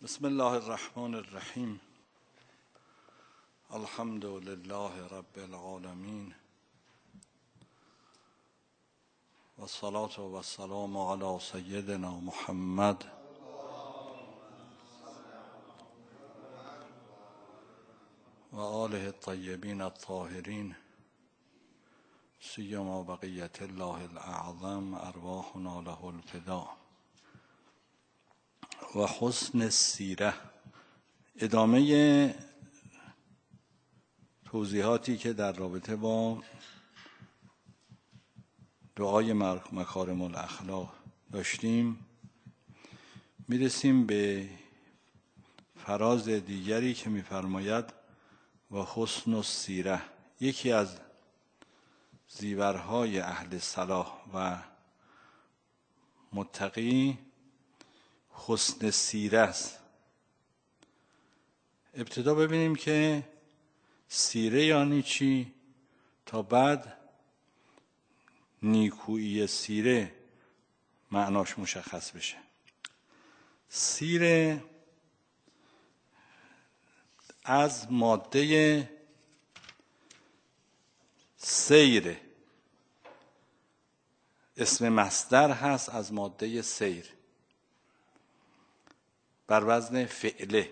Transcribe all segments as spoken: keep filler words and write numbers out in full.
بسم الله الرحمن الرحیم. الحمد لله رب العالمین و الصلاة و السلام علی سیدنا محمد و آله الطیبین الطاهرین سیما بقیت الله الاعظم ارواحنا له الفدا. و حسن السیره، ادامه توضیحاتی که در رابطه با دعای مکارم الاخلاق داشتیم، میرسیم به فراز دیگری که میفرماید و حسن السیره، یکی از زیورهای اهل صلاح و متقی حسن سیره است. ابتدا ببینیم که سیره یعنی چی تا بعد نیکویی سیره معناش مشخص بشه. سیره از ماده سیر، اسم مصدر هست از ماده سیر بر وزن فعله،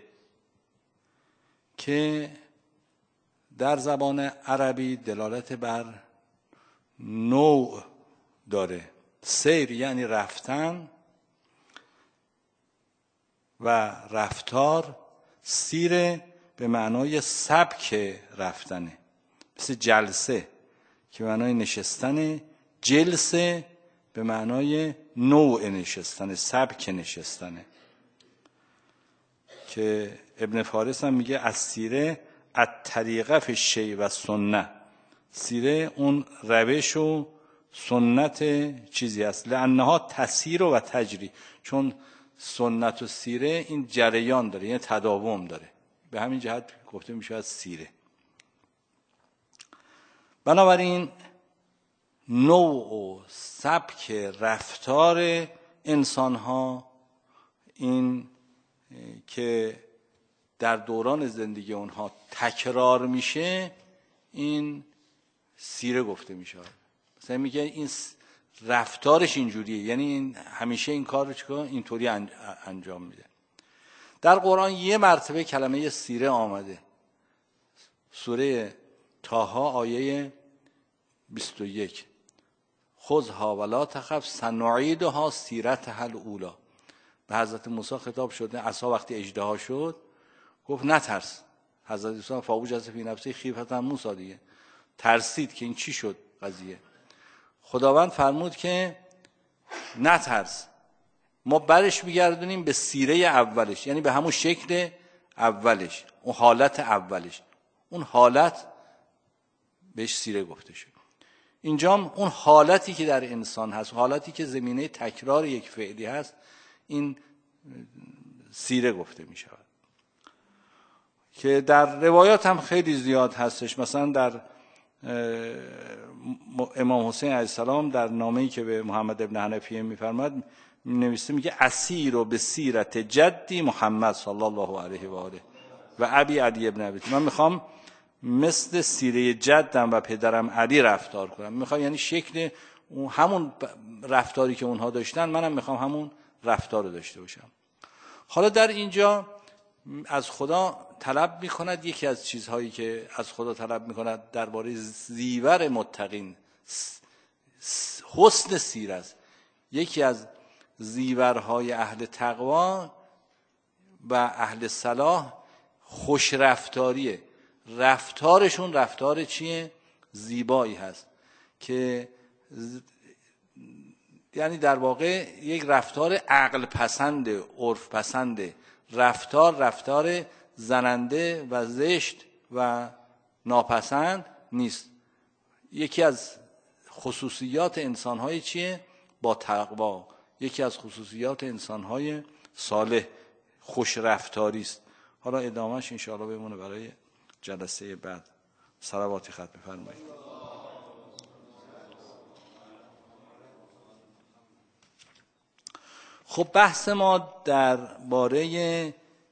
که در زبان عربی دلالت بر نوع داره. سیر یعنی رفتن و رفتار، سیر به معنای سبک رفتنه، مثل جلسه که به معنای نشستنه، جلسه به معنای نوع نشستنه، سبک نشستنه، که ابن فارس هم میگه از سیره الطریقه فی الشیء و سنه، سیره اون روش و سنت چیزی است. لانها تسیر و تجری، چون سنت و سیره این جریان داره، یعنی تداوم داره، به همین جهت گفته میشه از سیره. بنابراین نوع و سبک رفتار انسان ها، این که در دوران زندگی اونها تکرار میشه، این سیره گفته میشه. مثلا میگه این رفتارش اینجوریه، یعنی این همیشه این کار رو چیکار اینطوری انجام میده. در قرآن یه مرتبه کلمه سیره آمده، سوره طه آیه بیست و یک، خذها ولا تخف سنعیدها سیرتها الاولی. به حضرت موسی خطاب شده، عصا وقتی اژدها شد گفت نترس. حضرت موسی فاوج از فی نفسه خیفة موسی دیگه ترسید که این چی شد قضیه. خداوند فرمود که نترس، ما برش میگردونیم به سیره اولش، یعنی به همون شکل اولش، اون حالت اولش، اون حالت بهش سیره گفته شد. اینجا اون حالتی که در انسان هست، حالتی که زمینه تکرار یک فعلی هست، این سیره گفته می شود، که در روایات هم خیلی زیاد هستش. مثلا در امام حسین علیه السلام در نامه‌ای که به محمد ابن حنفیه می‌فرماد نوشته، میگه اسیر و به سیرت جدی محمد صلی الله علیه و آله و ابی علی ابن ابی، من میخوام مثل سیره جدم و پدرم علی رفتار کنم. میخوام یعنی شکل همون رفتاری که اونها داشتن منم میخوام همون رفتار رو داشته باشم. حالا در اینجا از خدا طلب میکند، یکی از چیزهایی که از خدا طلب میکند درباره زیور متقین حسن سیره است. یکی از زیورهای اهل تقوا و اهل صلاح خوش رفتاریه. رفتارشون رفتار چیه؟ زیبایی هست، که یعنی در واقع یک رفتار عقل پسند، عرف پسند، رفتار رفتار زننده و زشت و ناپسند نیست. یکی از خصوصیات انسان‌های چیه؟ با تقوا. یکی از خصوصیات انسان‌های صالح خوش رفتاری است. حالا ادامهش انشاءالله بمونه برای جلسه بعد. صلواتی ختم فرمایید. خب بحث ما در باره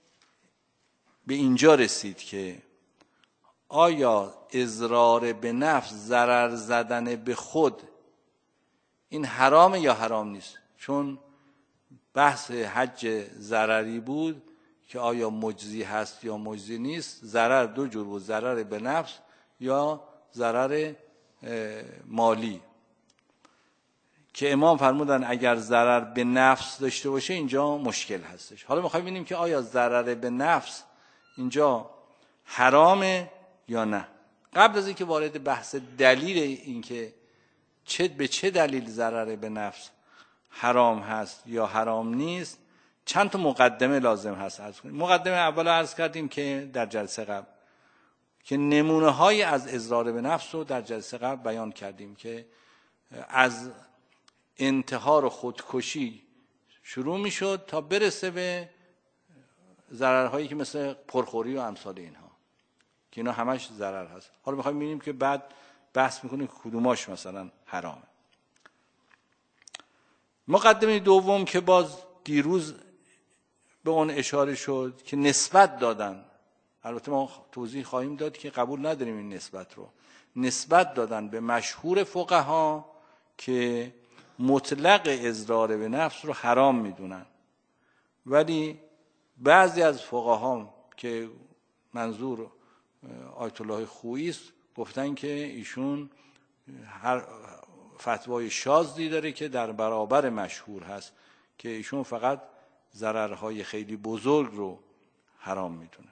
به اینجا رسید که آیا اضرار به نفس، ضرر زدن به خود، این حرامه یا حرام نیست؟ چون بحث حج ضرری بود که آیا مجزی هست یا مجزی نیست. ضرر دو جور بود، ضرر به نفس یا ضرر مالی، که امام فرمودن اگر ضرر به نفس داشته باشه اینجا مشکل هستش. حالا میخوایم ببینیم که آیا ضرر به نفس اینجا حرامه یا نه. قبل از اینکه وارد بحث دلیل این که چه به چه دلیل ضرر به نفس حرام هست یا حرام نیست، چند تا مقدمه لازم هست عرض کنیم. مقدمه اول عرض کردیم که در جلسه قبل که نمونه های از اضرار به نفس رو در جلسه قبل بیان کردیم که از انتحار و خودکشی شروع می شد تا برسه به ضررهایی که مثل پرخوری و امثال اینها، که اینا همش ضرر هست. حالا میخوایم ببینیم که بعد بحث میکنیم کدوماش مثلا حرامه. مقدمه دوم که باز دیروز به اون اشاره شد که نسبت دادن، البته ما توضیح خواهیم داد که قبول نداریم این نسبت رو، نسبت دادن به مشهور فقها که مطلق اضرار به نفس رو حرام میدونن، ولی بعضی از فقها که منظور آیت الله خویی است گفتن که ایشون هر فتوای شاذی داره که در برابر مشهور هست، که ایشون فقط ضررهای خیلی بزرگ رو حرام میدونه.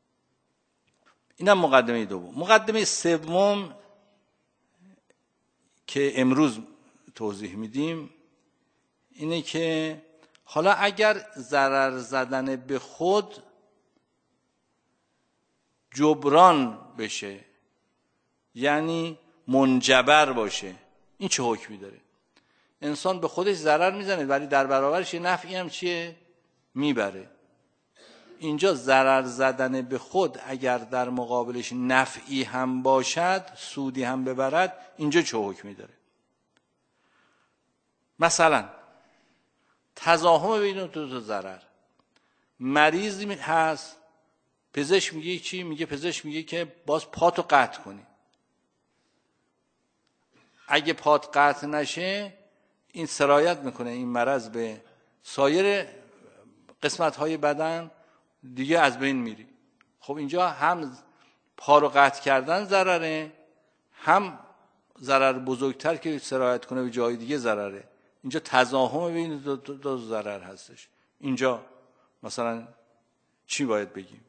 اینم مقدمه دوم. مقدمه سوم که امروز توضیح میدیم اینه که حالا اگر ضرر زدن به خود جبران بشه، یعنی منجبر باشه، این چه حکمی داره؟ انسان به خودش ضرر میزنه ولی در برابرش یه نفعی هم چیه؟ میبره. اینجا ضرر زدن به خود اگر در مقابلش نفعی هم باشد، سودی هم ببرد، اینجا چه حکمی داره؟ مثلا تضاهم بین دو تا ضرر. مریضی هست، پزشک میگه چی؟ میگه پزشک میگه که باز پاتو قطع کنی. اگه پات قطع نشه این سرایت میکنه این مرض به سایر قسمت‌های بدن، دیگه از بین میری. خب اینجا هم پا رو قطع کردن ضرره، هم ضرر بزرگتر که سرایت کنه به جای دیگه ضرره. اینجا تضاهم بین دو, دو, دو ضرر هستش. اینجا مثلا چی باید بگیم؟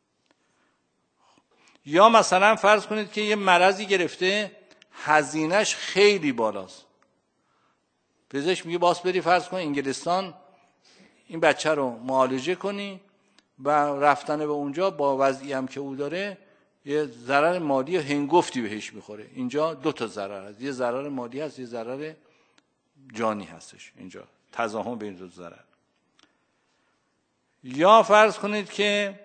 یا مثلا فرض کنید که یه مرضی گرفته، هزینهش خیلی بالاست. پزشک میگه باز بری فرض کن انگلستان این بچه رو معالجه کنی و رفتن به اونجا با وضعی هم که او داره یه ضرر مالی و هنگفتی بهش میخوره. اینجا دو تا ضرر هست، یه ضرر مالی هست، یه ضرر جانی هستش. اینجا تضاهم بین دو ضرر. یا فرض کنید که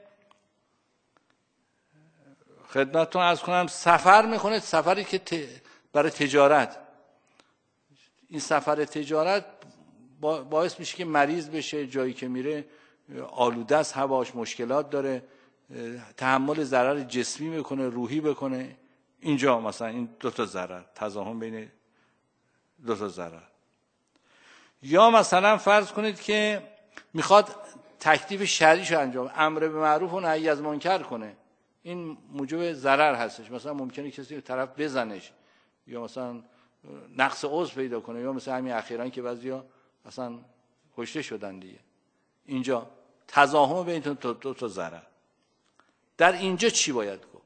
خدمتتون عرض کنم سفر میکنه، سفری که ت... برای تجارت، این سفر تجارت باعث میشه که مریض بشه، جایی که میره آلوده است، هواش مشکلات داره، تحمل ضرر جسمی بکنه، روحی بکنه. اینجا مثلا این دو تا ضرر، تضاهم بین دو تا ضرر. یا مثلا فرض کنید که میخواد تکلیف شرعیشو انجام، امر به معروف و نهی از منکر کنه، این موجب ضرر هستش. مثلا ممکنه کسی طرف بزنش یا مثلا نقص عضو پیدا کنه، یا مثلا همین اخیراً که بعضیا اصلا کشته شدن دیگه. اینجا تضاهم بین دو تا, تا ضرر. در اینجا چی باید گفت؟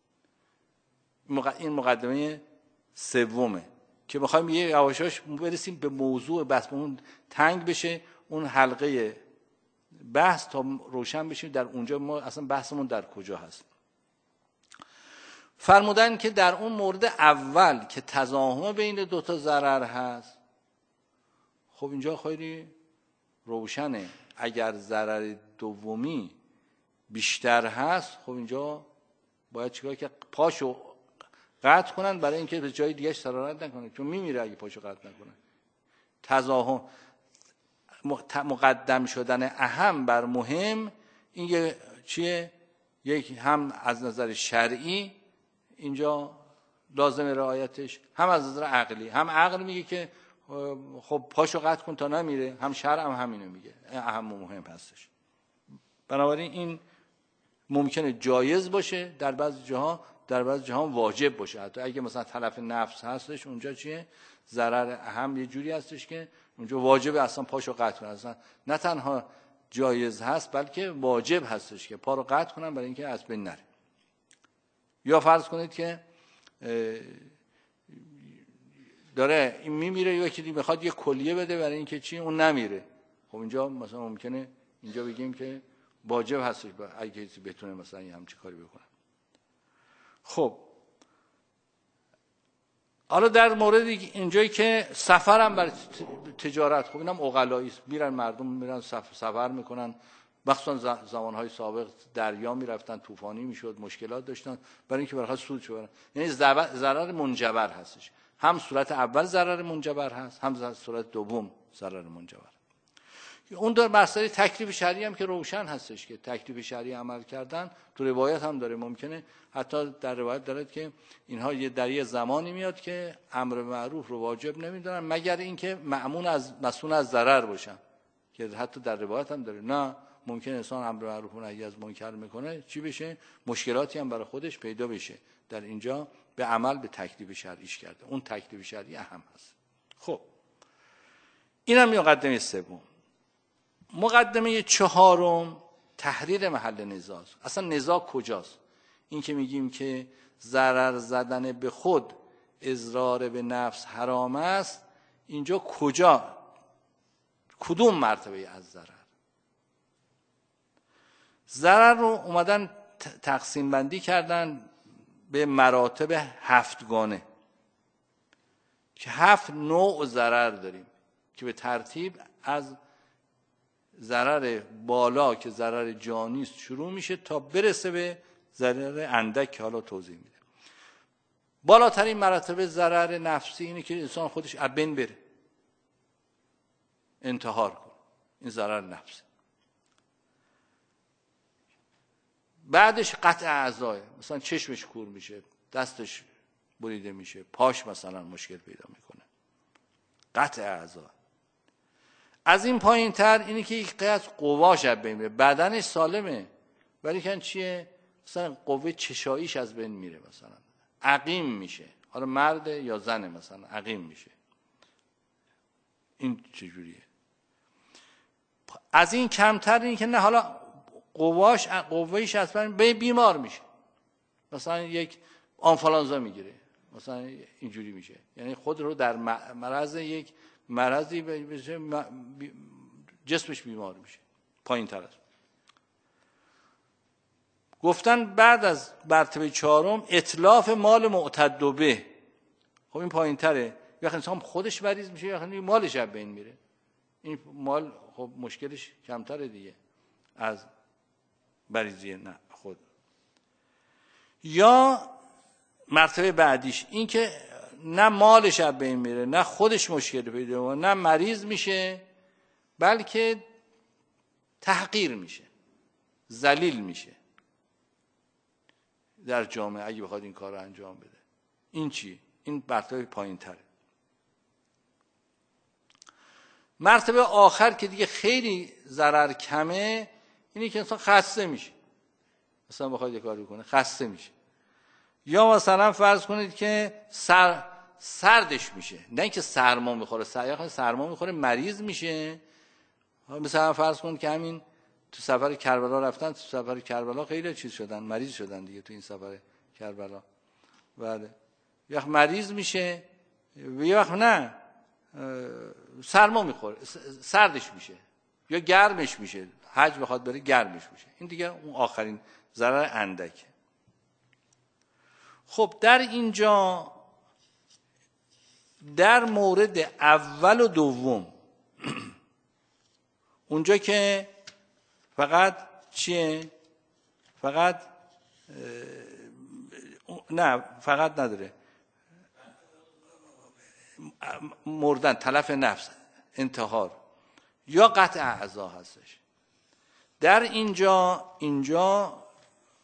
این مقدمه سومه که می‌خوایم یه یواشاش برسیم به موضوع بحث، اون تنگ بشه اون حلقه بحث تا روشن بشه در اونجا ما اصلا بحثمون در کجا هست. فرمودن که در اون مورد اول که تضاهم بین دو تا ضرر هست، خب اینجا خیلی روشنه. اگر ضرر دومی بیشتر هست، خب اینجا باید چیکار که پاشو قطع کنن برای اینکه به جای دیگه سرایت نکنه، چون میمیره اگه پاشو قطع نکنه. تضاهم مقدم شدن اهم بر مهم، این یه چیه؟ یک هم از نظر شرعی اینجا لازم رعایتش، هم از نظر عقلی. هم عقل میگه که خب پاشو قطع کن تا نمیره، هم شرع هم همینو میگه، اهم و مهم هستش. بنابراین این ممکنه جایز باشه در بعضی جاها، در بعضی جاها واجب باشه. حتی اگه مثلا تلف نفس هستش اونجا چیه؟ ضرر اهم یه جوری هستش که اونجا واجبه اصلا پاشو قطع کنن. اصلا نه تنها جایز هست بلکه واجب هستش که پا رو قطع کنن برای اینکه از بین نره. یا فرض کنید که داره این میمیره، یا یکی میخواد یه کلیه بده برای اینکه چی اون نمیره. خب اینجا مثلا ممکنه اینجا بگیم که واجب هستش اگه کسی بتونه مثلا یه همچین کاری بکنه. خب حالا در مورد اینجایی که سفر هم برای تجارت، خب اینم عقلایی است، میرن مردم میرن سفر, سفر میکنن، مخصوصا زمانهای سابق دریا میرفتن، طوفانی میشد، مشکلات داشتن، برای اینکه برای سود ببرن. یعنی ضرر منجبر هستش، هم صورت اول ضرر منجبر هست، هم صورت دوم ضرر منجبر. اون در مسئله تکلیف شرعی هم که روشن هستش که تکلیف شرعی عمل کردن تو روایت هم داره. ممکنه حتی در روایت دارد که اینها یه در یه زمانی میاد که امر معروف رو واجب نمیدونن مگر اینکه مأمون از مسئول از ضرر باشن، که حتی در روایت هم داره نه ممکن انسان امر معروف و نهی از منکر میکنه چی بشه، مشکلاتی هم برای خودش پیدا بشه. در اینجا به عمل به تکلیف شرعیش کرده، اون تکلیف شرعی اهم هست. خب اینم مقدمه سوم. مقدمه چهارم تحریر محل نزاع. اصلا نزاع کجاست؟ این که میگیم که ضرر زدن به خود، اضرار به نفس حرام است، اینجا کجا، کدوم مرتبه از ضرر؟ ضرر رو اومدن تقسیم بندی کردن به مراتب هفتگانه که هفت نوع ضرر داریم که به ترتیب از ضرر بالا که ضرر جانی است شروع میشه تا برسه به ضرر اندک که حالا توضیح میده. بالاترین مرتبه ضرر نفسی اینه که انسان خودش از بین بره، انتحار کنه، این ضرر نفسی. بعدش قطع اعضای، مثلا چشمش کور میشه، دستش بریده میشه، پاش مثلا مشکل پیدا میکنه، قطع اعضا. از این پایین تر اینه که یک قطع قواش از بین میره، بدنش سالمه ولی کن چیه؟ مثلا قوه چشاییش از بین میره، مثلا عقیم میشه، حالا مرد یا زن مثلا عقیم میشه. این چجوریه؟ از این کمتر اینه که نه حالا قواش قوهش از بین بیمار میشه، مثلا یک آنفولانزا میگیره، مثلا اینجوری میشه، یعنی خود رو در مرض یک مرضی بشه، جسمش بیمار میشه، پایین تر است. گفتن بعد از مرتبه چهارم اتلاف مال معتد به. خب این پایین تره، یا انسان خودش مریض میشه یا مالش از بین میره. این مال خب مشکلش کمتره دیگه از مریضی نه خود. یا مرتبه بعدیش این که نه مالش از بین میره، نه خودش مشکل پیدا کنه، نه مریض میشه، بلکه تحقیر میشه، ذلیل میشه در جامعه اگه بخواد این کار رو انجام بده. این چی؟ این مرتبه پایین تره. مرتبه آخر که دیگه خیلی ضرر کمه، اینی که انسان خسته میشه، مثلا بخواد یه کاری کنه خسته میشه. یا مثلا فرض کنید که سر سردش میشه، نه اینکه سرما میخوره، سر سرما میخوره مریض میشه. مثلا فرض کنید که همین تو سفر کربلا رفتن، تو سفر کربلا خیلی چیز شدن، مریض شدن دیگه تو این سفر کربلا. بله یه وقت مریض میشه، یه وقت نه سرما میخوره، سردش میشه یا گرمش میشه، حج بخواد بره گرمش میشه. این دیگه اون آخرین ضرر اندکه. خب در اینجا در مورد اول و دوم اونجا که فقط چیه؟ فقط نه فقط نداره، مردن، تلف نفس، انتحار یا قطع اعضا هستش. در اینجا اینجا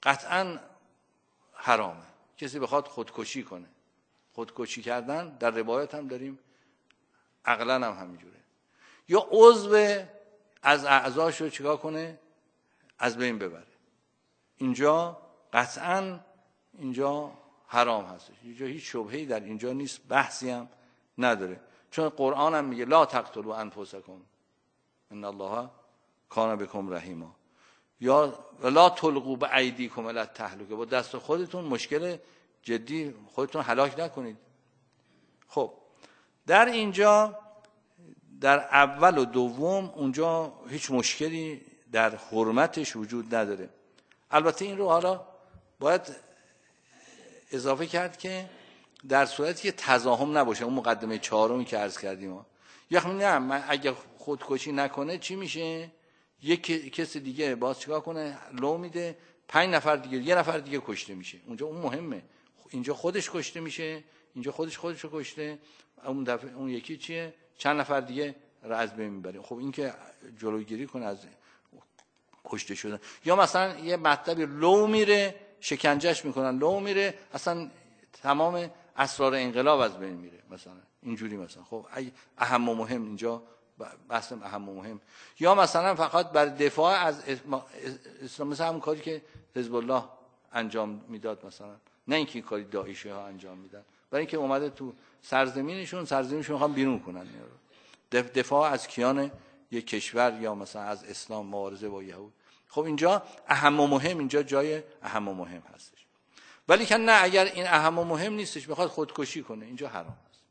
قطعا حرامه. کسی بخواد خودکشی کنه، خودکشی کردن در روایت هم داریم، عقلا هم همینجوره، یا عضو از اعضاش رو چیکار کنه، از بین ببره، اینجا قطعا اینجا حرام هستش. اینجا هیچ شبهه‌ای در اینجا نیست، بحثی هم نداره، چون قرآن هم میگه لا تقتلوا انفسکم ان الله کان بکم رحیما، یا لا تلقوا بایدیکم الی التهلکه، با دست خودتون مشکل جدی خودتون هلاک نکنید. خب در اینجا در اول و دوم اونجا هیچ مشکلی در حرمتش وجود نداره. البته این رو حالا باید اضافه کرد که در صورتی که تزاحم نباشه، اون مقدمه چهارمی که عرض کردیم، یا نه من اگه خودکشی نکنه چی میشه، یک کسی دیگه باز چیکار کنه، لو میده، پنج نفر دیگه، یه نفر دیگه کشته میشه، اونجا اون مهمه، اینجا خودش کشته میشه، اینجا خودش خودش رو کشته، اون دفعه اون یکی چیه، چند نفر دیگه رو از بین میبره. خب این که جلوگیری کنه از کشته شدن. یا مثلا یه مطلبی لو میره، شکنجهش میکنن، لو میره، اصلا تمام اسرار انقلاب از بین میره، مثلا اینجوری. مثلا خب اهم و مهم اینجا بحث اهم و مهم. یا مثلا فقط بر دفاع از اسلام، مثلا همون کاری که حزب الله انجام میداد مثلا، نه اینکه این کاری داعشی ها انجام میدن، برای اینکه اومده تو سرزمینشون، سرزمینشون میخوان بیرون کنن، دفاع از کیان یک کشور یا مثلا از اسلام، مبارزه با یهود. خب اینجا اهم و مهم، اینجا جای اهم و مهم هستش. ولی که نه، اگر این اهم و مهم نیستش، بخواد خودکشی کنه، اینجا حرام است.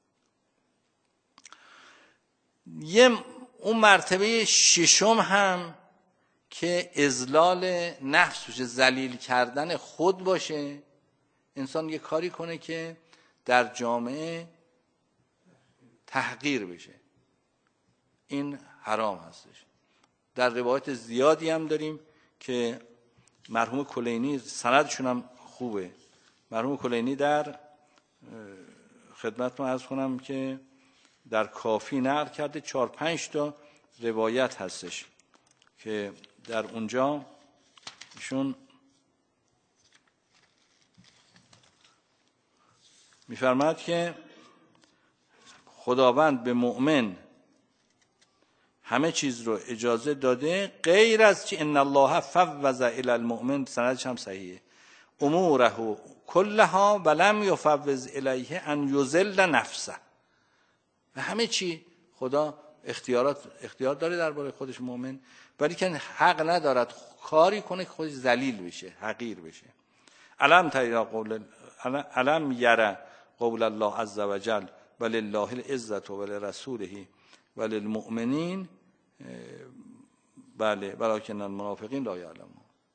یه اون مرتبه ششم هم که اذلال نفس باشه، ذلیل کردن خود باشه، انسان یه کاری کنه که در جامعه تحقیر بشه، این حرام هستش. در روایت زیادی هم داریم که مرحوم کلینی، سندشون هم خوبه، مرحوم کلینی در خدمتتون عرض کنم که در کافی نقل کرده، چهار پنج تا روایت هستش که در اونجا ایشون میفرماد که خداوند به مؤمن همه چیز رو اجازه داده غیر از چی، ان الله فوض الی المؤمن، سندش هم صحیحه، اموره کلها ولم یفوض الیه ان یذل نفسه. و همه چی خدا اختیارات اختیار داره درباره خودش مؤمن، ولی که حق ندارد کاری کنه که خودش ذلیل بشه، حقیر بشه. علم تیرا قول علم یره قول الله عز وجل ولله العزة ولرسوله وللمؤمنین، بله ولکن المنافقین لا یعلمون،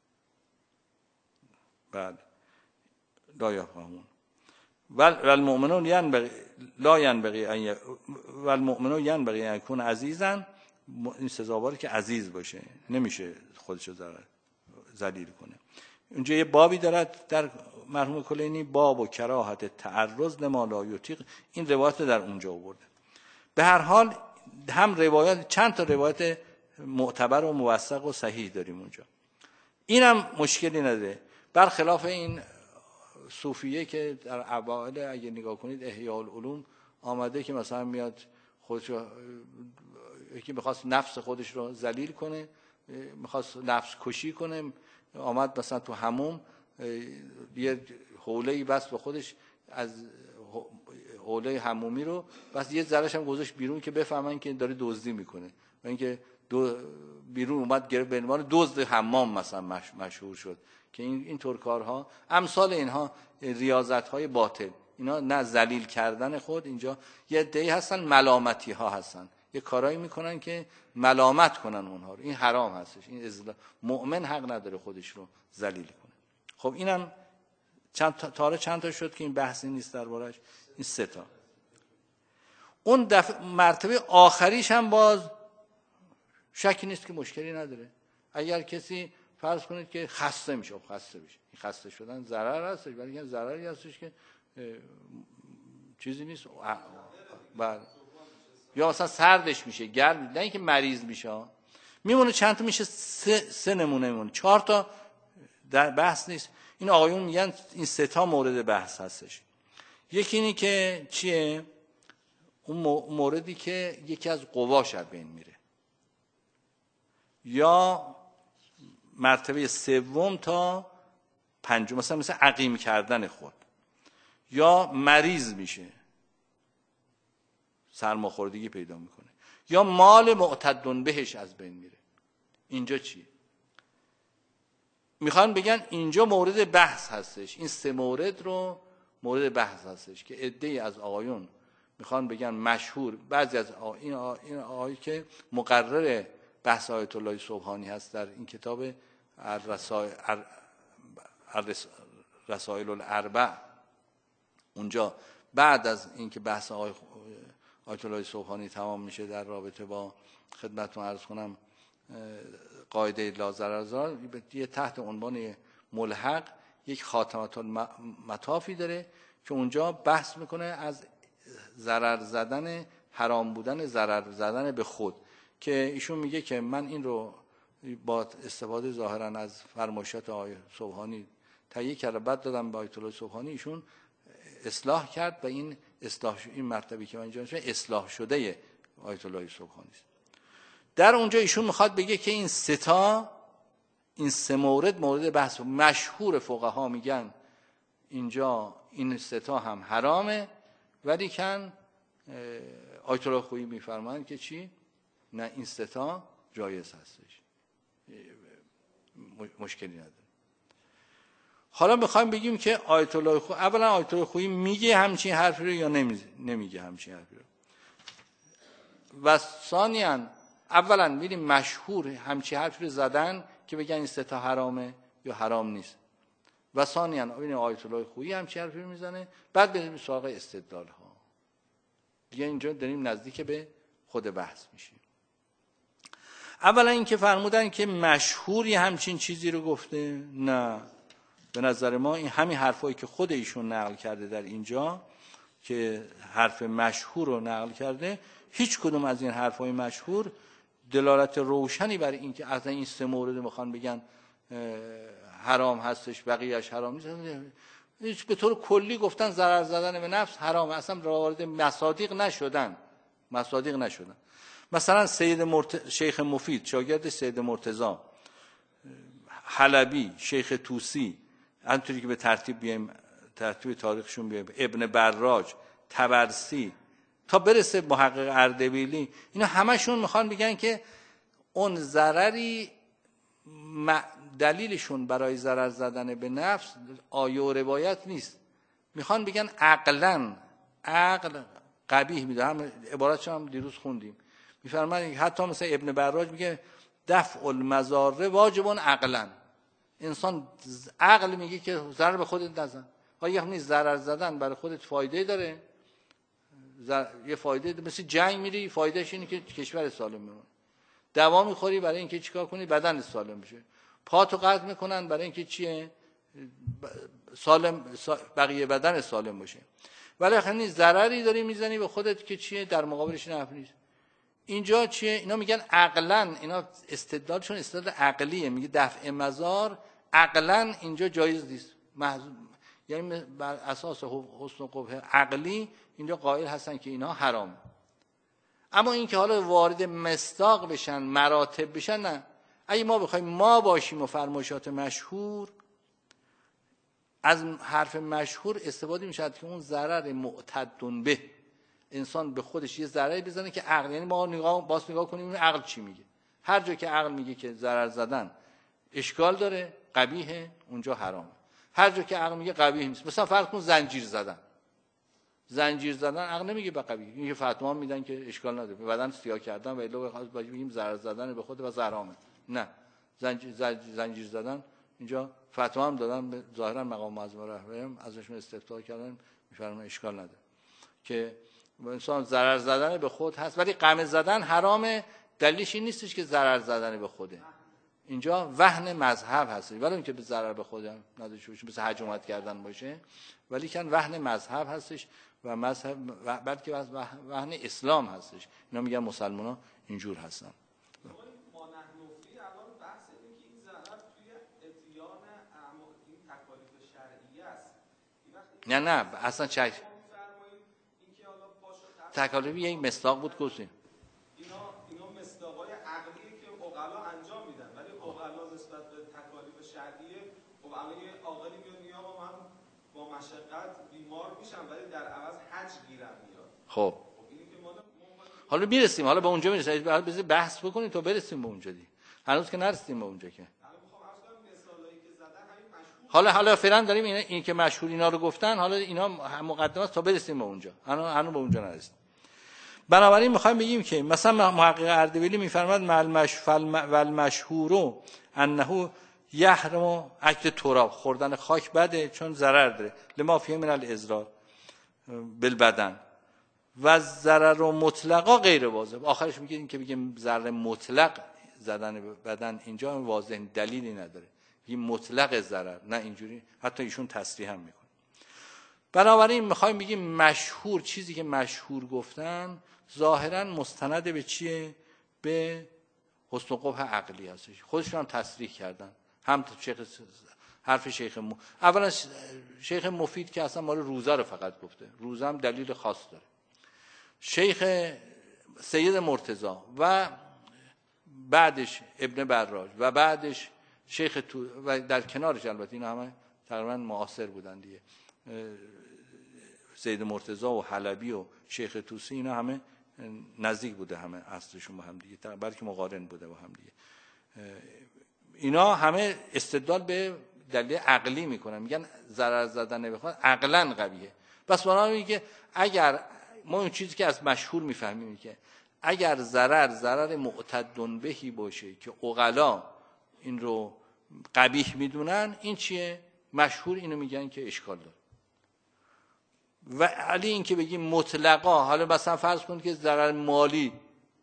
بله لا یفهمون، والمؤمنون ینبغی لا ینبغی ان والمؤمنون ینبغی ان یکون عزیزا، این سزاواره که عزیز باشه، نمیشه خودش رو ذلیل کنه. اونجا یه بابی دارد در مرحوم کلینی، باب و کراهت تعرض لما لا یطیق، این روایت در اونجا آورده. به هر حال هم روایت، چند تا روایت معتبر و موثق و صحیح داریم اونجا، اینم مشکلی نداره. برخلاف این صوفیه که در اوائل اگه نگاه کنید احیاء العلوم آمده که مثلا میاد خودش رو، یکی میخواست نفس خودش رو ذلیل کنه، میخواست نفس کشی کنه، آمد مثلا تو حموم یه حوله‌ای بس به خودش از حوله حمومی رو، بس یه ذره‌ش هم گذاشت بیرون که بفهمن که داره دزدی میکنه، و اینکه دو بیرون اومد گرفت، به عنوان دزد حمام مثلا مشهور شد. که این اینطور کارها، امثال اینها ریاضت‌های باطل، اینا نه ذلیل کردن خود، اینجا یه عده‌ای هستن ملامتی ها هستن، یه کارایی میکنن که ملامت کنن اونها رو، این حرام هستش. این ازلا مؤمن حق نداره خودش رو ذلیل کنه. خب اینم چند تا تاره چند تا شد که این بحثی نیست دربارش، این سه تا. اون دفعه مرتبه آخریش هم باز شکی نیست که مشکلی نداره. اگر کسی فرض کنید که خسته میشه، خسته بشه، این خسته شدن ضرر هستش، ولی این ضرری هستش که چیزی نیست. بله. یا مثلا سردش میشه، گرم، نه اینکه مریض میشه، میمونه چند تا میشه، سه, سه نمونه میمونه، چهار تا در بحث نیست. این آقایون میگن این سه تا مورد بحث هستش. یکی اینی که چیه؟ اون موردی که یکی از قواش از بین میره، یا مرتبه سوم تا پنجم، مثلا مثل عقیم کردن خود، یا مریض میشه سرماخوردگی پیدا میکنه، یا مال معتدن بهش از بین میره. اینجا چیه؟ میخوان بگن اینجا مورد بحث هستش. این سه مورد رو مورد بحث هستش که عده‌ای از آقایون میخوان بگن مشهور، بعضی از آقای این این آقایی که مقرر بحث آیت الله سبحانی هست در این کتاب رسائل الاربع، اونجا بعد از اینکه بحث آیت الله سبحانی تمام میشه در رابطه با خدمتتون عرض کنم قاعده لا ضرر ضرر، یه تحت عنوان ملحق یک خاتمه المطافی داره که اونجا بحث میکنه از ضرر زدن، حرام بودن ضرر زدن به خود، که ایشون میگه که من این رو با استفاده ظاهرا از فرمایشات آیه سبحانی تهیه کرده، بعد دادم به آیت الله سبحانی، ایشون اصلاح کرد و این اصلاح این مرتبه که من اینجا نشون اصلاح شده آیت الله سبحانی است. در اونجا ایشون میخواد بگه که این سه تا این سه مورد مورد بحث مشهور فقها میگن اینجا این سه تا هم حرامه، ولی کن آیت الله خویی میفرمایند که چی؟ نه، این سه تا جایز هستش، مشکلی نداره. حالا میخوایم بگیم که آیت الله خویی، اولا آیت الله خویی میگه همچین حرفی رو یا نمیگه همچین حرفی رو، و ثانیاً اولا میریم مشهور همچین حرفی رو زدن که بگن این سه تا حرامه یا حرام نیست، و ثانیاً ببینیم آیت الله خویی همچین حرفی رو میزنه، بعد بریم سراغ استدلال ها. دیگه اینجا داریم نزدیک به خود بحث میشیم. اولا اینکه فرمودن که مشهوری همچین چیزی رو گفته، نه، به نظر ما این همین حرفایی که خود ایشون نقل کرده در اینجا که حرف مشهور رو نقل کرده، هیچ کدوم از این حرفای مشهور دلالت روشنی برای این که از این سه مورد میخوان بگن حرام هستش بقیه‌اش حرام نیست. هیچ به طور کلی گفتن ضرر زدن به نفس حرامه، اصلا وارد مصادیق نشدن مصادیق نشدن. مثلا سید مرت... شیخ مفید شاگرد سید مرتضی، حلبی، شیخ طوسی، همونطوری که به ترتیب بیایم ترتیب تاریخشون بیایم، ابن براج، طبرسی تا برسه محقق اردبیلی، اینا همشون میخوان بگن که اون ضرری دلیلشون برای ضرر زدن به نفس آیه و روایت نیست، میخوان بگن عقلاً عقل قبیح میده. هم عبارتش هم دیروز خوندیم، میفرمایند حتی مثلا ابن براج میگه دفع المضار واجب عقلاً، انسان عقل میگه که ضرر به خودت نزن. آیا همین ضرر زدن برای خودت فایده داره؟ زر... یه فایده مثل جنگ میری فایدهش اینه که کشور سالم بمونه، دوا میخوری برای اینکه چیکار کنی بدن سالم بشه، پاتو قطع میکنن برای اینکه چیه سالم بقیه بدن سالم باشه، ولی خیلی ضرری داری میزنی به خودت که چیه در مقابلش نفع نیست. اینجا چیه؟ اینا میگن عقلاً، اینا استدلالشون استدلال عقلیه، میگه دفع مضار عقلاً اینجا جایز نیست، محض... یعنی بر اساس حسن و قبح عقلی اینجا قائل هستن که اینا حرام. اما این که حالا وارد مصداق بشن، مراتب بشن، نه. اگه ما بخوایم ما باشیم و فرمایشات مشهور، از حرف مشهور استفاده میشه که اون ضرر معتدن به انسان به خودش یه ضرری بزنه که عقل، یعنی ما نگاه باز نگاه کنیم این عقل چی میگه. هر جا که عقل میگه که ضرر زدن اشکال داره، قبیحه، اونجا حرامه. هر جا که عقل میگه قبیح نیست، مثلا فرض کن زنجیر زدن، زنجیر زدن عقل نمیگه به قبیح، میگه فتوا میدن که اشکال نداره، به بدن سیاه کردن و الا بخواد بگیم ضرر زدن به خود و حرامه. نه، زنجیر زنجیر زدن اینجا فتوا هم دادن، به ظاهرا مقام معظم رهبری ازشون استفتاء کردن، میفرمایند اشکال نداره که انسان ضرر زدن به خود هست، ولی غم زدن حرامه. دلیلش این نیستش که ضرر زدن به خوده، اینجا وهن مذهب هست، ولی اینکه به ضرر به خود نداشته باشه، مثل هجومت کردن باشه، ولی کن وهن مذهب هستش و مذهب بلکه وهن اسلام هستش. اینا میگن مسلمان‌ها اینجور هستن. نه نه اصلا چک تکالیف یک مصداق بود گفتیم اینا اینا مصداقای عقلیه که عقلا انجام میدن، ولی عقلا نسبت به تکالیف شرعیه خب الان یه عاقلی میاد میگه آقا من با مشقت بیمار میشم ولی در عوض حج گیرم میاد. خب حالا میرسیم، حالا به اونجا میرسیم، حالا بذار بحث بکنیم تا برسیم به اونجا دی. هنوز که نرسیدیم به اونجا که. حالا حالا فعلا داریم این این که مشهور اینا رو گفتن، حالا اینا مقدمات تا برسیم به اونجا. هنوز هنوز به اونجا نرسیدیم. بنابراین میخوایم بگیم که مثلا محقق اردبیلی میفرماد مل مش فل مشهور انه یحرم اکل تراب، خوردن خاک بده چون ضرر داره، لما فیه من الاضرار بالبدن و ضرر مطلقا غیر واضح. آخرش میگیم که بگیم ضرر مطلق زدن بدن اینجا واضح دلیلی نداره، این مطلق ضرر، نه اینجوری حتی ایشون تصریح هم میکنه. بنابراین میخوایم بگیم مشهور، چیزی که مشهور گفتن ظاهرا مستند به چیه؟ به حسن قبح عقلی هستش. خودشون هم تصریح کردن، هم شیخ حرف شیخ م... اولا شیخ مفید که اصلا مال روزه رو فقط گفته، روزه هم دلیل خاص داره. شیخ سید مرتضی و بعدش ابن براج و بعدش شیخ تو و در کنارش البته اینا همه تقریبا معاصر بودن دیگه، سید مرتضی و حلبی و شیخ توسی اینا همه نزدیک بوده، همه اصلشون با هم دیگه، بلکه مقارن بوده با هم دیگه. اینا همه استدلال به دلیل عقلی میکنن، میگن ضرر زدن نمیخواد عقلا قویه. بس برای میگه اگر ما اون چیزی که از مشهور میفهمیم که اگر ضرر ضرر معتد بهی باشه که عقلا این رو قبیح میدونن، این چیه؟ مشهور اینو میگن که اشکال داره. و علی این که بگیم مطلقا، حالا مثلا فرض کنید که ضرر مالی،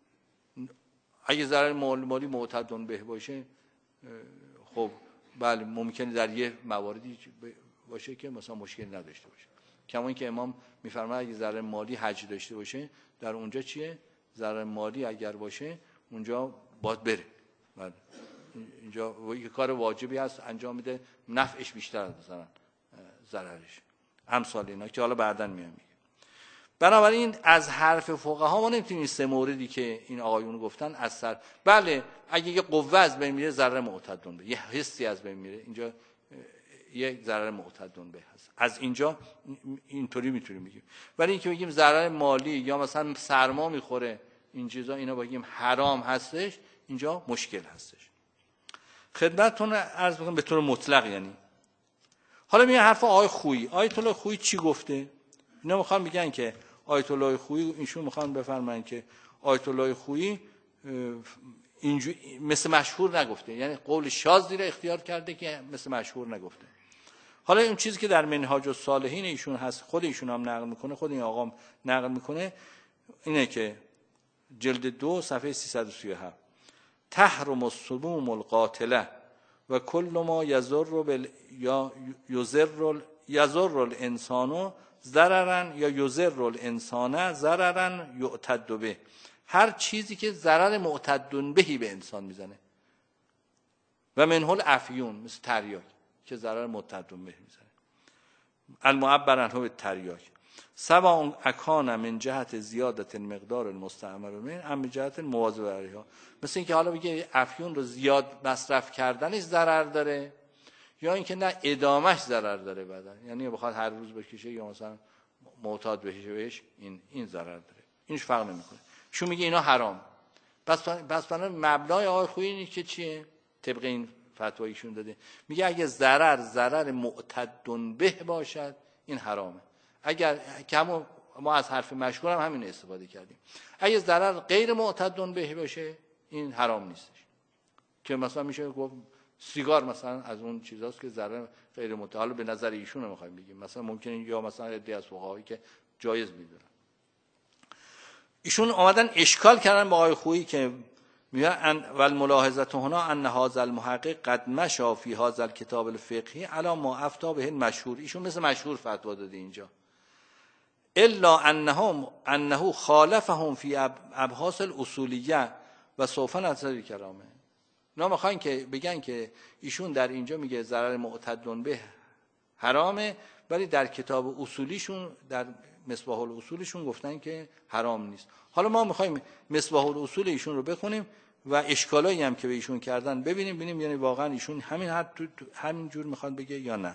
اگه ضرر مالی معتد به باشه، خب بله ممکنه در یه مواردی باشه که مثلا مشکل نداشته باشه. کما اینکه امام میفرماید اگه ضرر مالی حج داشته باشه، در اونجا چیه؟ ضرر مالی اگر باشه اونجا باید بره. بله اینجا یه کار واجبی هست انجام میده، نفعش بیشتر از مثلا ضررش، امثال اینا که حالا بعداً میام میگم. بنابراین از حرف فقها ما نمیتونیم سه موردی که این آقایون گفتن از سر، بله اگه یه قوه از بین میره ضرر معتد به، یه حسی از بین میره، اینجا یک ضرر معتد به هست، از اینجا اینطوری میتونیم بگیم. ولی اینکه بگیم ضرر مالی یا مثلا سرما میخوره این چیزا، اینا بگیم حرام هستش، اینجا مشکل هستش. خدمتتون عرض میکنم به طور مطلق. یعنی حالا میگه حرف آقای خویی، آیت الله خویی چی گفته؟ اینا میخوان بگن که آیت الله خویی، اینشون میخوان بفرماین که آیت الله خویی اینجوری مثل مشهور نگفته، یعنی قول شاذی را اختیار کرده که مثل مشهور نگفته. حالا این چیزی که در منهاج الصالحین ایشون هست، خود ایشون هم نقل میکنه، خود این آقا نقل میکنه، اینه که جلد دو صفحه سیصد و سی و هفت تحرم السموم القاتله و کل ما یضر بال یا یضر یضر الانسان ضررا یا یضر الانسان ضررا یعتد به، هر چیزی که ضرر معتد بهی به انسان میزنه. و منه الافیون، مثل تریاک که ضرر معتد بهی میزنه، المعبر عنه بالتریاک، سواء اکان من جهت زیادت مقدار المستعمل منه ام جهت المواظبه علیها. مثل اینکه حالا بگه افیون رو زیاد مصرف کردنش ضرر داره یا اینکه نه ادامش ضرر داره بدن، یعنی بخواد هر روز بکشه یا مثلا معتاد بشه بهش، این این ضرر داره، اینش فرق نمیکنه. شو میگه اینا حرام. پس پس بنا مبنای آقای خویی اینه که چیه؟ طبق این فتوایشون داده، میگه اگه ضرر ضرر معتد به باشد این حرامه. اگر که همون ما از حرف مشهور هم همین استفاده کردیم، اگه ضرر غیر معتد به باشه این حرام نیستش. که مثلا میشه گفت سیگار مثلا از اون چیزاست که ضرر غیر معتد، حالا به نظر ایشون رو میخوایم بگیم، مثلا ممکنه یا مثلا عده از فقهایی که جایز میدونن. ایشون اومدن اشکال کردن با آقای خویی که میگه و الملاحظه هنا ان هذا المحقق قد مشى فی هذا الكتاب الفقهی علی ما افتى به المشهور. ایشون مثل مشهور فتوا داده اینجا، الا انهم انه خالفهم فی ابحاث الاصولیه و سوف نظر کرامه. اینا میخوان که بگن که ایشون در اینجا میگه ضرر معتد به حرامه، ولی در کتاب اصولیشون، در مصباح الاصولشون گفتن که حرام نیست. حالا ما میخوایم مصباح الاصول ایشون رو بخونیم و اشکالایی هم که به ایشون کردن ببینیم، ببینیم یعنی واقعا ایشون همین حد همین جور میخواد بگه یا نه.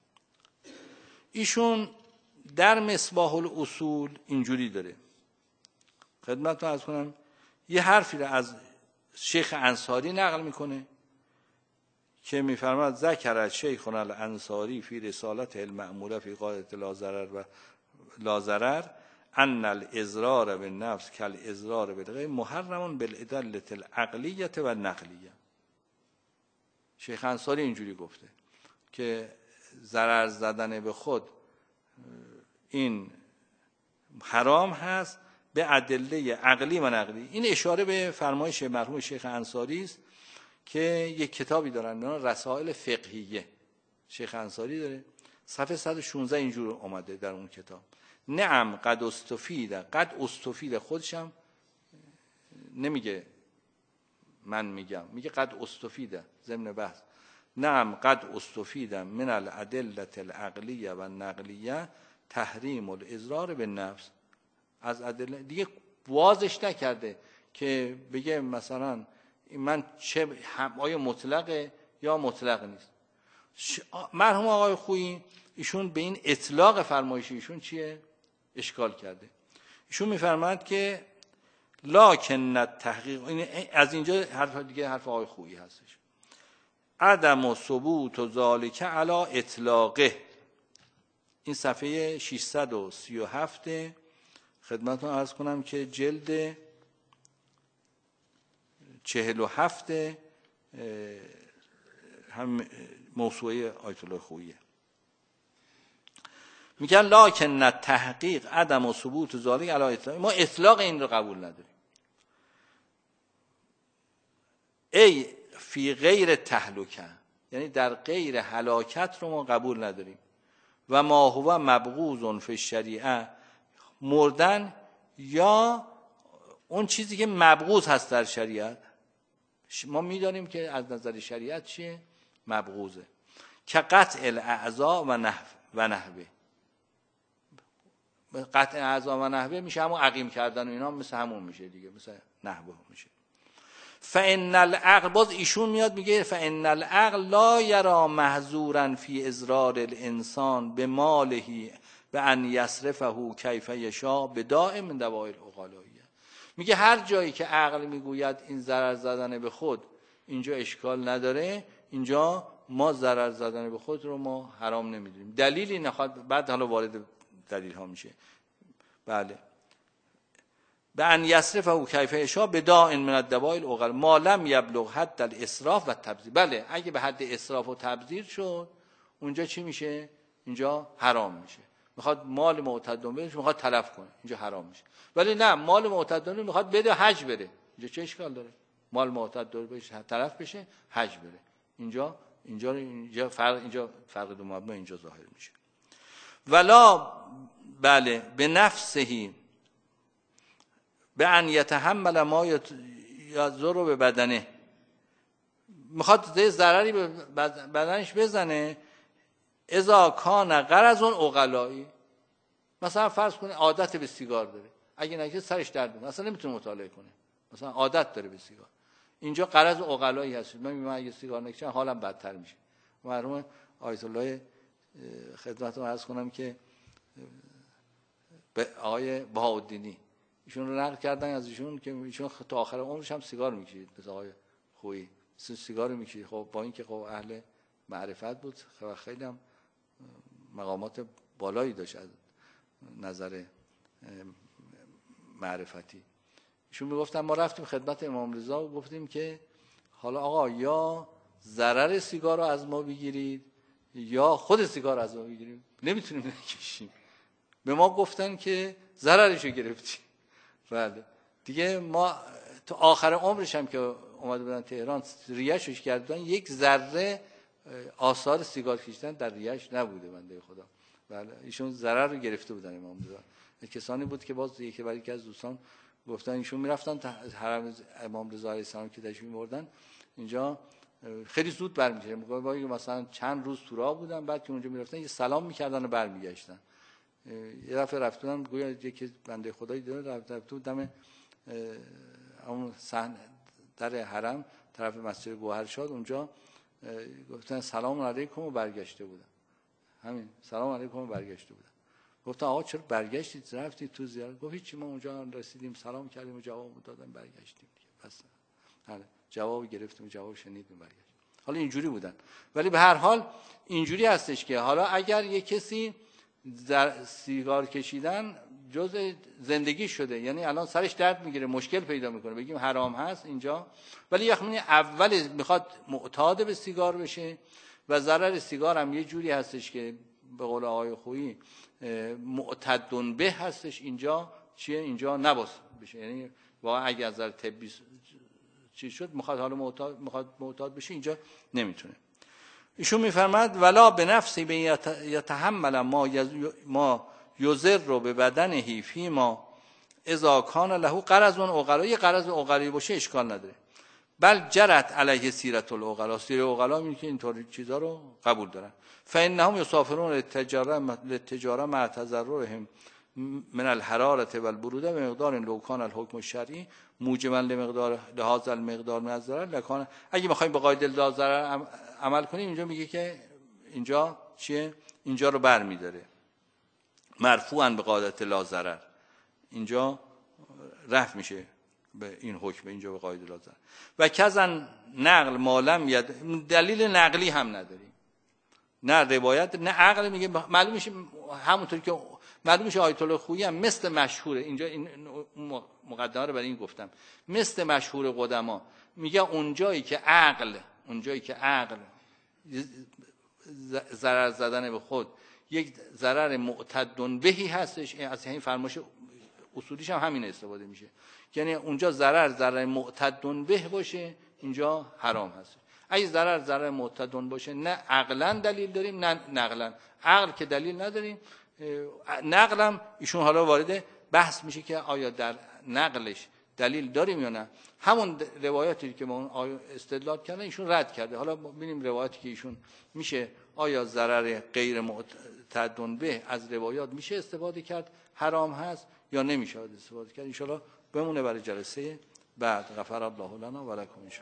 ایشون در مصباح الاصول اینجوری داره، خدمتتون عرض کنم، یه حرفی رو از شیخ انصاری نقل میکنه که میفرماد ذکر شیخنا الانصاری فی رسالته المأموله فی قاعده لا ضرر و لا ضرر ان الاضرار بالنفس کالاضرار بالغیر محرم بالادله العقلیه و النقلیه. شیخ انصاری اینجوری گفته که ضرر زدن به خود این حرام هست به ادله عقلی و نقلی. این اشاره به فرمایش مرحوم شیخ انصاری است که یک کتابی دارن رسائل فقهیه، شیخ انصاری داره، صفحه صد و شانزده اینجور اومده در اون کتاب. نعم قد استفید، قد استفید خودشم نمیگه من میگم، میگه قد استفید ضمن بحث. نعم قد استفید من الادله العقلیه و النقلیه تحریم الاضرار بالنفس. از ادله دیگه وازش نکرده که بگه مثلا من چه آیا مطلقه یا مطلق نیست. مرحوم آقای خویی ایشون به این اطلاق فرمایش ایشون چیه؟ اشکال کرده. ایشون میفرماید که لکن التحقیق، از اینجا حرف دیگه حرف آقای خویی هستش، عدم و ثبوت و ذالک علی اطلاقه. این صفحه ششصد و سی و هفت خدمتتون عرض کنم که جلد چهل و هفت هم موسوعه آیت الله خوییه. میگن لکن تحقیق عدم و ثبوت ذالک علی اطلاق، ما اطلاق این رو قبول نداریم. ای فی غیر تهلکه، یعنی در غیر هلاکت رو ما قبول نداریم. و ما هو مبغوض فی الشریعه، مردن یا اون چیزی که مبغوض هست در شریعت ما میدانیم که از نظر شریعت چیه؟ مبغوضه. که قطع الاعضاء و نحو و نحوه. قطع اعضاء و نحوه میشه همون عقیم کردن و اینا، مثل همون میشه دیگه، مثل نحوه میشه. فان العقل، باز ایشون میاد میگه فان العقل لا یرا محظورا فی اضرار الانسان به ماله و ان یصرفه کیف یشاء بدائم من دوائر العقلاییه. میگه هر جایی که عقل میگوید این ضرر زدن به خود اینجا اشکال نداره، اینجا ما ضرر زدن به خود رو ما حرام نمیدونیم. دلیلی نخواد، بعد حالا وارد دلیل ها میشه. بله، به ان یصرفه کیف یشاء بدائم من الدوائر العقل ما لم یبلغ حد الاسراف و تبذیر. بله، اگه به حد اسراف و تبذیر شد اونجا چی میشه؟ اینجا حرام میشه. میخواد مال معتدن بده، میخواد تلف کنه، اینجا حرام میشه. ولی نه، مال معتدن میخواد بده حج بره، اینجا چه اشکال داره؟ مال معتدن بشه تلف بشه حج بره، اینجا اینجا اینجا فرق اینجا فرق دو مبنا اینجا ظاهر میشه. ولا بله به نفسهی به ان یتحمل ما یضر به بدنه، میخواد ضرری به بدنش بزنه. اذا کان غرض عقلایی، مثلا فرض کنه عادت به سیگار داره، اگه نگه سرش درد میکنه، اصلا نمیتونه مطالعه کنه، مثلا عادت داره به سیگار، اینجا غرض عقلایی هست. من میگم اگه سیگار نکشم حالم بدتر میشه. مرحوم آیت الله خدمتتون عرض کنم که به آقای بهاءالدینی ایشون رو نقل کردن از ایشون که ایشون تا آخر عمرش هم سیگار میکشید، مثل آقای خویی سیگار میکشید. خب با اینکه خب اهل معرفت بود، خیلی هم مقامات بالایی داشت از نظر معرفتی. ایشون میگفتن ما رفتیم خدمت امام رضا و گفتیم که حالا آقا یا ضرر سیگار رو از ما بگیرید یا خود سیگار از ما بگیریم، نمیتونیم نکشیم. به ما گفتن که ضررشو گرفتیم. بله دیگه ما تو آخر عمرش هم که اومده بودن تهران ریشش کردن، یک ذره آثار سیگار کشیدن در ریش نبوده بنده خدا. بله ایشون ضرر رو گرفته بودن امام رضا. کسانی بود که باز یکی برای که از دوستان گفتن ایشون میرفتن حرم امام رضا علیه السلام که تشریف می‌بردن اینجا خیلی زود برمیگشتن. میگه مثلا چند روز تو راه بودن، بعد که اونجا میرفتن یه سلام میکردن و برمیگشتن. یه دفعه رفتن گویا یکی بنده خدایی داره رفت رفت دم اون صحن در حرم طرف مسجد گوهرشاد، اونجا گفتن سلام علیکم و برگشته بودن. همین سلام علیکم و برگشته بودن. گفتن آقا چرا برگشتید رفتید تو زیارت؟ گفت هیچی، ما اونجا رسیدیم سلام کردیم و جواب دادن برگشتیم دیگه. بس حالا جواب گرفتیم و جواب شنیدیم برگشتیم. حالا اینجوری بودن. ولی به هر حال اینجوری هستش که حالا اگر یک کسی در سیگار کشیدن جزء زندگی شده، یعنی الان سرش درد میگیره، مشکل پیدا میکنه، بگیم حرام هست اینجا، ولی یخمینی اول میخواد معتاد به سیگار بشه و ضرر سیگار هم یه جوری هستش که به قول آقای خویی معتدن به هستش. اینجا چیه؟ اینجا نباس بشه، یعنی واقعا اگه از نظر طبی چیز شد میخواد حالا معتاد میخواد معتاد بشه، اینجا نمیتونه. ایشون میفرماد ولا به نفسی به یتحمل ما ما یضر رو به بدنه فی ما اذا کان له غرض عقلا، یه غرض عقلی باشه اشکال نداره. بل جرت علیه سیرت العقلا، سیره عقلا میگه که اینطور چیزا رو قبول دارن. فانهم یسافرون للتجاره للتجاره مع تضررهم من الحراره والبروده به مقدار لو کان الحکم الشرعی موجبا لمقدار لهذا المقدار من الضرر لکان. اگه بخوایم به قاعده لا ضرر عمل کنیم، اینجا میگه که اینجا چیه؟ اینجا رو برمی‌داره مرفوعاً به قاعده لا ضرر، اینجا رفع میشه به این حکم، اینجا به قاعده لا ضرر. و کزن نقل مالم ید، دلیل نقلی هم نداریم، نه روایت نه عقل. میگه معلوم میشه همونطوری که معلوم میشه آیت الله خویی هم مثل مشهوره، اینجا این مقدمه رو برای این گفتم، مثل مشهور قدما میگه اونجایی که عقل اونجایی که عقل ضرر زدن به خود یک ضرر معتدن بهی هستش، از این فرمایش اصولیش هم همین استفاده میشه، یعنی اونجا ضرر ضرر معتدن به باشه اینجا حرام هست. اگه ضرر ضرر معتدن باشه نه عقلا دلیل داریم نه نقلا. عقل که دلیل نداریم، نقلم ایشون حالا وارد بحث میشه که آیا در نقلش دلیل داریم یا نه. همون روایاتی که ما اون استدلال کردن ایشون رد کرده. حالا ببینیم روایاتی که ایشون میشه آیا ضرر غیر معتدن به از روایات میشه استفاده کرد حرام هست یا نمیشه استفاده کرد. ان شاء الله بمونه برای جلسه بعد. غفر الله لنا و لکم.